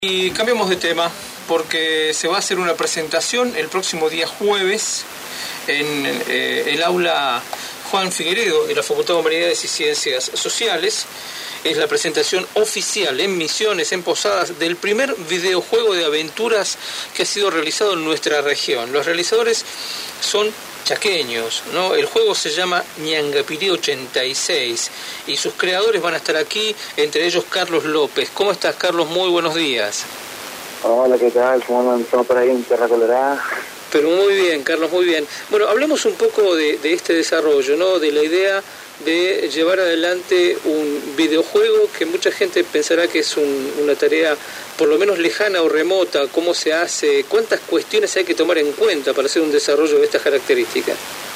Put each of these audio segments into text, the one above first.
Y cambiamos de tema porque se va a hacer una presentación el próximo día jueves en el aula Juan Figueredo de la Facultad de Humanidades y Ciencias Sociales. Es la presentación oficial en Misiones, en Posadas, del primer videojuego de aventuras que ha sido realizado en nuestra región. Los realizadores son chaqueños, ¿no? El juego se llama Ñangapirí 86 y sus creadores van a estar aquí, entre ellos Carlos López. ¿Cómo estás, Carlos? Muy buenos días. Hola, ¿qué tal? ¿Cómo andan? ¿Estamos por ahí en Tierra Colorada? Pero muy bien, Carlos, muy bien. Bueno, hablemos un poco de este desarrollo, ¿no? De la idea de llevar adelante un videojuego que mucha gente pensará que es una tarea por lo menos lejana o remota. ¿Cómo se hace? ¿Cuántas cuestiones hay que tomar en cuenta para hacer un desarrollo de estas características?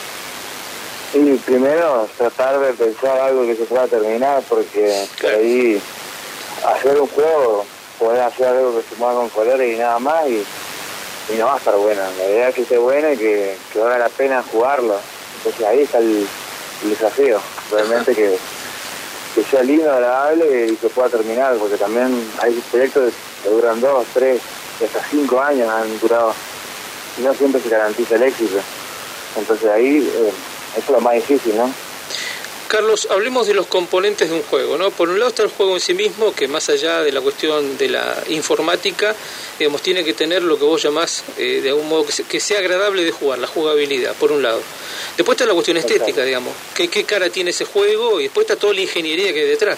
Y primero, tratar de pensar algo que se pueda terminar, porque claro, por ahí hacer un juego, poder hacer algo que se mueva con colores y nada más, y no va a estar buena. La idea es que esté buena y que valga la pena jugarlo. Entonces ahí está el desafío, realmente que sea lindo, agradable y que pueda terminar, porque también hay proyectos que duran 2, 3, hasta 5 años han durado, y no siempre se garantiza el éxito. Entonces ahí eso es lo más difícil, ¿no? Carlos, hablemos de los componentes de un juego, ¿no? Por un lado está el juego en sí mismo, que más allá de la cuestión de la informática, digamos, tiene que tener lo que vos llamás, de algún modo, que sea agradable de jugar, la jugabilidad, por un lado. Después está la cuestión estética, digamos, qué cara tiene ese juego, y después está toda la ingeniería que hay detrás.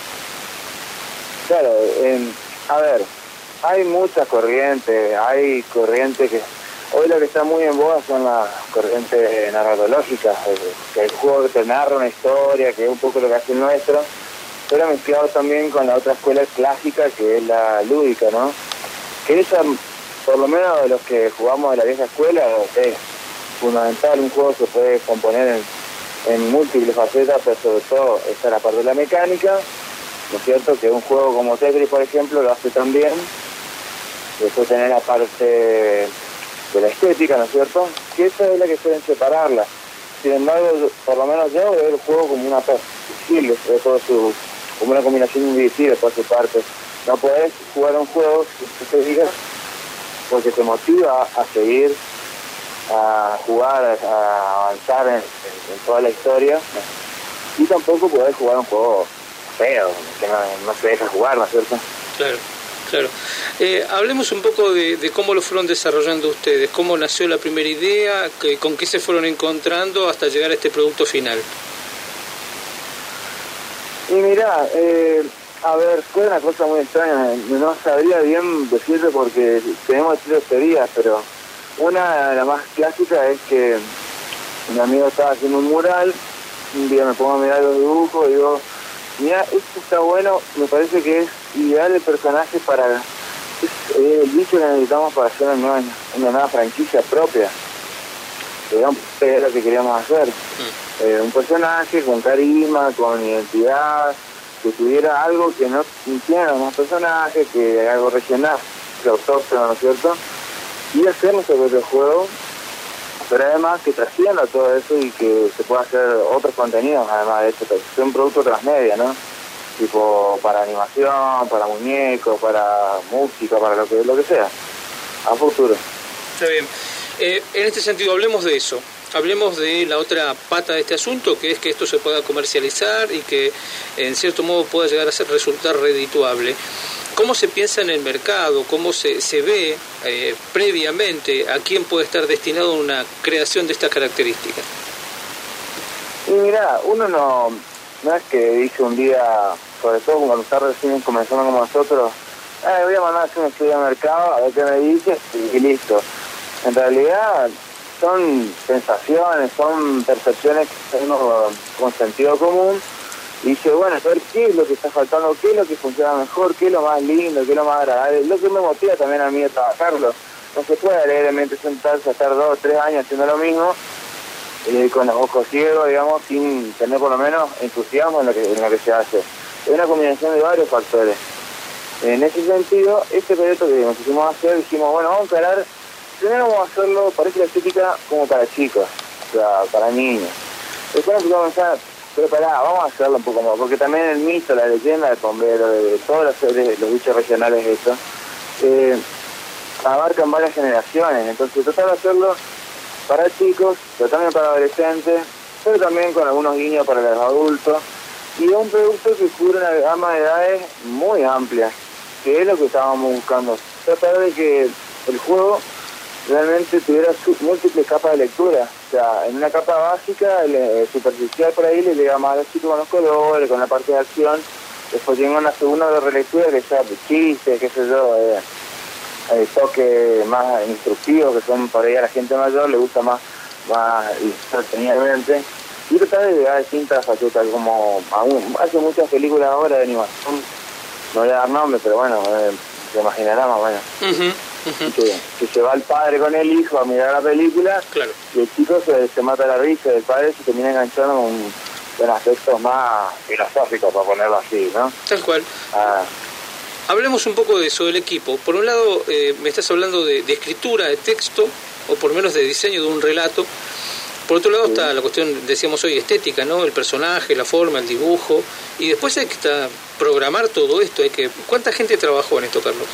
Claro, a ver, hay muchas corrientes, que... Hoy lo que está muy en boga son las corrientes narratológicas, que el juego te narra una historia, que es un poco lo que hace el nuestro, pero mezclado también con la otra escuela clásica, que es la lúdica, ¿no? Que esa, por lo menos de los que jugamos de la vieja escuela, es fundamental. Un juego se puede componer en múltiples facetas, pero sobre todo está la parte de la mecánica, ¿no es cierto? Que un juego como Tetris, por ejemplo, lo hace también. Después tener la parte de la estética, ¿no es cierto? Que esa es la que suelen separarla. Sin embargo, por lo menos yo veo el juego como una parte visible, como una combinación indivisible por su parte. No podés jugar un juego, si te diga, porque te motiva a seguir, a jugar, a avanzar en toda la historia, y tampoco podés jugar un juego feo, que no se deja jugar, ¿no es cierto? Claro. Claro. Hablemos un poco de cómo lo fueron desarrollando ustedes, cómo nació la primera idea, con qué se fueron encontrando hasta llegar a este producto final. Y mirá, a ver, fue una cosa muy extraña, no sabría bien decirte porque tenemos tres teorías, pero una de las más clásicas es que mi amigo estaba haciendo un mural, un día me pongo a mirar los dibujos y digo, mira, esto está bueno, me parece que es ideal el personaje para... Es el bicho que necesitamos para hacer una nueva franquicia propia. Digamos, es lo que queríamos hacer. Un personaje con carisma, con identidad, que tuviera algo que no tiene los demás personajes, que algo regional, que autóctono, ¿no es cierto? Y hacer nuestro propio juego, pero además que trascienda todo eso y que se pueda hacer otros contenidos, además de eso, que sea un producto transmedia, ¿no? Tipo para animación, para muñecos, para música, para lo que sea, a futuro. Está bien. En este sentido, hablemos de eso. Hablemos de la otra pata de este asunto, que es que esto se pueda comercializar y que en cierto modo pueda llegar a resultar redituable. ¿Cómo se piensa en el mercado? ¿Cómo se ve previamente a quién puede estar destinado una creación de estas características? Y mirá, uno no es que dice un día, sobre todo cuando está recién comenzando como nosotros, voy a mandar a hacer un estudio de mercado, a ver qué me dice, y listo. En realidad son sensaciones, son percepciones que uno con sentido común, y dice, bueno, a ver qué es lo que está faltando, qué es lo que funciona mejor, qué es lo más lindo, qué es lo más agradable, lo que me motiva también a mí a trabajarlo. No se puede alegremente sentarse a estar 2 o 3 años haciendo lo mismo, con los ojos ciegos, digamos, sin tener por lo menos entusiasmo en lo que se hace. Es una combinación de varios factores. En ese sentido, este proyecto que nos pusimos a hacer, dijimos, bueno, vamos a encarar, primero vamos a hacerlo, parece la estética como para chicos, o sea, para niños. Después nos vamos a pensar, pero vamos a hacerlo un poco más, porque también el mito, la leyenda del bombero, de todos los bichos regionales, eso, abarcan varias generaciones, entonces tratar de hacerlo para chicos, pero también para adolescentes, pero también con algunos guiños para los adultos, y es un producto que cubre una gama de edades muy amplia, que es lo que estábamos buscando, tratar de que el juego realmente tuviera múltiples capas de lectura. O sea, en una capa básica, superficial por ahí, le llega más a los chicos con los colores, con la parte de acción. Después tiene una segunda de relectura que sea chistes, qué sé yo, toques más instructivos, que son por ahí a la gente mayor, le gusta más entretenidamente. Y tratar de llegar a distintas facetas, como hace muchas películas ahora de animación, no voy a dar nombre, pero bueno, se imaginará más o menos. Que se va el padre con el hijo a mirar la película, claro, y el chico se mata la risa del padre, se termina enganchando con aspectos más filosóficos, para ponerlo así, ¿no? Tal cual. Hablemos un poco de eso, del equipo. Por un lado, me estás hablando de escritura, de texto, o por lo menos de diseño de un relato. Por otro lado está la cuestión, decíamos hoy, estética, ¿no? El personaje, la forma, el dibujo. Y después hay que programar todo esto. ¿Cuánta gente trabajó en esto, Carlos?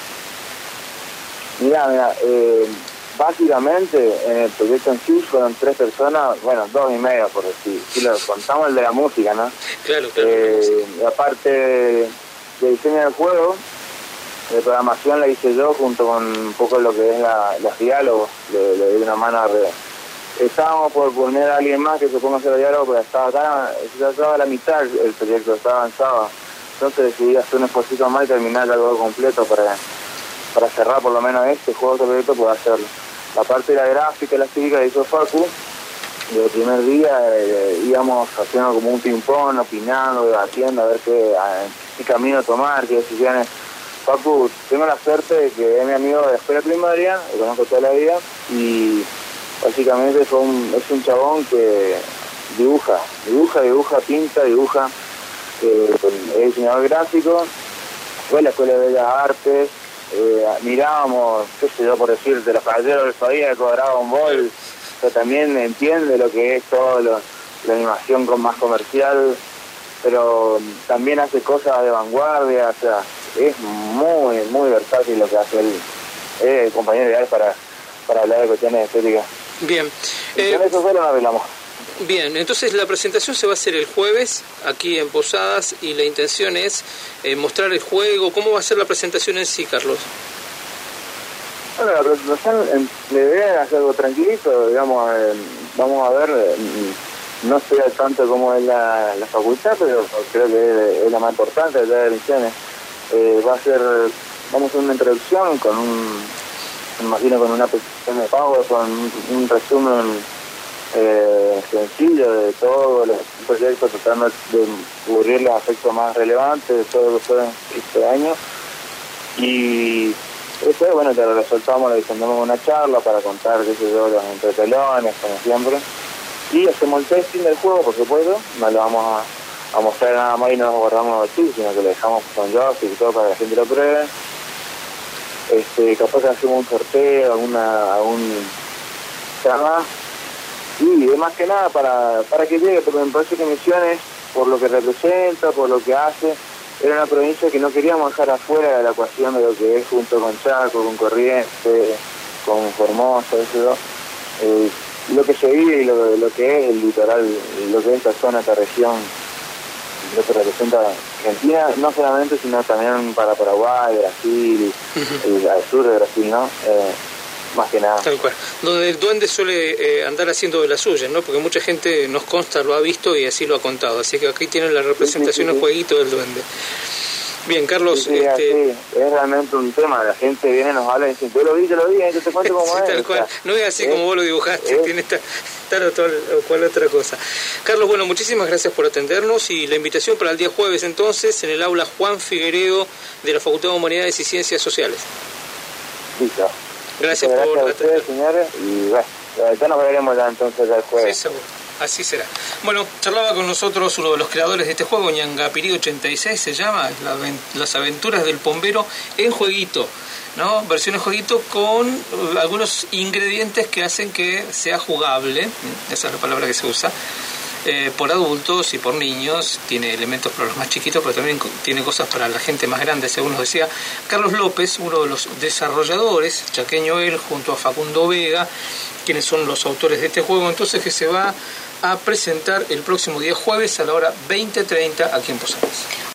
Mira, básicamente en el proyecto en sí fueron 3 personas, bueno, 2 y medio por decir, si lo contamos el de la música, ¿no? Claro. Y aparte de diseño del juego, de programación la hice yo junto con un poco lo que es los diálogos, le di una mano a estábamos por poner a alguien más que se ponga a hacer los diálogos, pero estaba a la mitad el proyecto, estaba avanzado, entonces decidí hacer un esfuerzo más y terminar algo completo para cerrar por lo menos este juego, este proyecto, puedo hacerlo. La parte de la gráfica y la estética la hizo Facu. Desde el primer día íbamos haciendo como un ping-pong, opinando, debatiendo, a ver qué camino tomar, qué decisiones. Facu, tengo la suerte de que es mi amigo de escuela primaria, lo conozco toda la vida, y básicamente es un chabón que dibuja, pinta, es diseñador gráfico, fue a la Escuela de Bellas Artes, mirábamos, qué sé yo por decirte, los caballeros del Zodíaco, Dragon Ball, pero también entiende lo que es todo la animación más comercial, pero también hace cosas de vanguardia, o sea, es muy, muy versátil lo que hace él, es el compañero ideal para hablar de cuestiones de estética. Bien. Con eso solo nos arreglamos. Bien, entonces la presentación se va a hacer el jueves aquí en Posadas y la intención es mostrar el juego. ¿Cómo va a ser la presentación en sí, Carlos? Bueno, la presentación, la idea es algo tranquilito, digamos, vamos a ver, no sé al tanto cómo es la facultad, pero creo que es la más importante de las elecciones. Vamos a hacer una introducción me imagino con una presentación de pago, con un resumen sencillo de todo el proyecto, tratando de cubrir los aspectos más relevantes de todo lo que fue este año. Y después, bueno, te lo resoltamos, le diseñamos una charla para contar, qué sé yo, los entretelones, como siempre. Y hacemos el testing del juego, por supuesto, no lo vamos a mostrar nada más y no nos guardamos los chips, sino que lo dejamos con joystick y todo para que la gente lo pruebe. Capaz que hacemos un sorteo, algún tema, y más que nada para que llegue, porque me parece que Misiones, por lo que representa, por lo que hace, era una provincia que no queríamos dejar afuera de la ecuación de lo que es, junto con Chaco, con Corrientes, con Formosa, eso, lo que se vive y lo que es el litoral, lo que es esta zona, esta región, lo que representa Argentina, no solamente, sino también para Paraguay, Brasil, al sur de Brasil, ¿no? Más que nada. Tal cual. Donde el duende suele andar haciendo de las suyas, ¿no? Porque mucha gente nos consta, lo ha visto y así lo ha contado. Así que aquí tienen la representación en jueguito del duende. Bien, Carlos. Sí, es realmente un tema. La gente viene, nos habla y dice, yo lo vi, yo te cuento cómo sí, es. Tal cual. No es así como vos lo dibujaste, tiene tal o cual otra cosa. Carlos, bueno, muchísimas gracias por atendernos y la invitación para el día jueves entonces en el aula Juan Figueredo de la Facultad de Humanidades y Ciencias Sociales. Listo. Gracias por la ustedes, señores, y bueno, ya nos veremos ya entonces el jueves. Sí, seguro. Así será. Bueno, charlaba con nosotros uno de los creadores de este juego, Ñangapirí 86 se llama, Las Aventuras del Pombero en jueguito, ¿no? Versión en jueguito con algunos ingredientes que hacen que sea jugable, esa es la palabra que se usa. por adultos y por niños. Tiene elementos para los más chiquitos, pero también tiene cosas para la gente más grande, según nos decía Carlos López, uno de los desarrolladores, chaqueño él, junto a Facundo Vega, quienes son los autores de este juego, entonces, que se va a presentar el próximo día jueves a la hora 20:30 aquí en Posadas.